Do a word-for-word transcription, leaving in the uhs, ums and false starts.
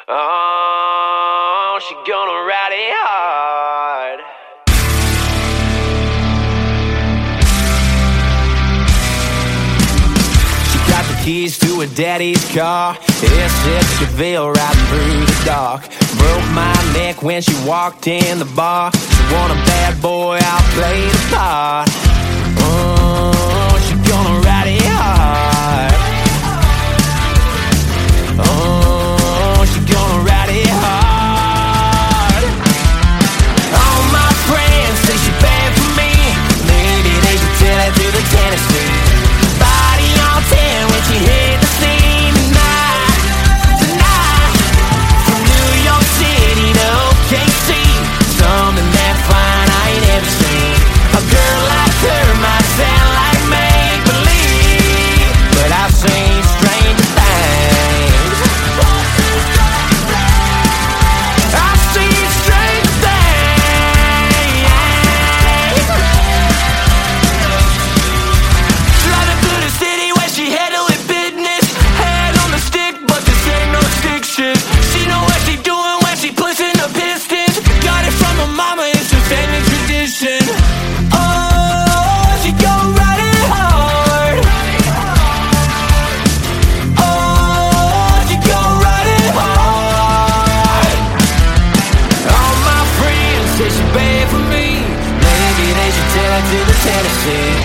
Oh, she gonna ride it hard. She got the keys to her daddy's car. S X Seville riding through the dark. Broke my neck when she walked in the bar. She want a bad boy, I'll play the part. Oh, she gonna ride it hard. Oh, she gonna ride it hard. All my friends say she bad for me. Maybe they should tell her to the Tennessee. Body on ten when she hit the scene tonight, tonight. From New York City to O K C, something that fine I ain't ever seen. A girl like her might sound like make-believe, but I've seen stranger things. I've seen stranger things. Driving through the city where she handling business. Head on the stick, but this ain't no stick shit. She know what she doing when she pushing the pistons. Got it from her mama, it's a family tradition. Oh, she gon' ride it hard. Oh, she gon' ride it hard. All my friends say she bad for me. Maybe they should tell her to the Tennessee.